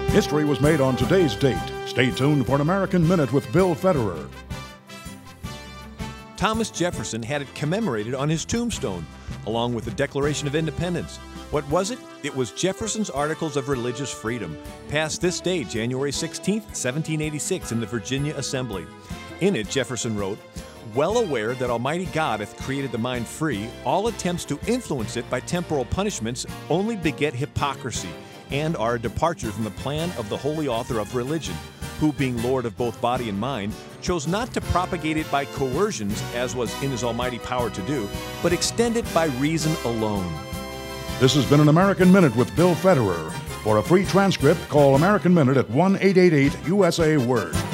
History was made on today's date. Stay tuned for an American Minute with Bill Federer. Thomas Jefferson had it commemorated on his tombstone, along with the Declaration of Independence. What was it? It was Jefferson's Articles of Religious Freedom, passed this day, January 16, 1786, in the Virginia Assembly. In it, Jefferson wrote, "Well aware that Almighty God hath created the mind free, all attempts to influence it by temporal punishments only beget hypocrisy, and are a departure from the plan of the holy author of religion, who, being Lord of both body and mind, chose not to propagate it by coercions, as was in his almighty power to do, but extend it by reason alone." This has been an American Minute with Bill Federer. For a free transcript, call American Minute at 1-888-USA-WORD.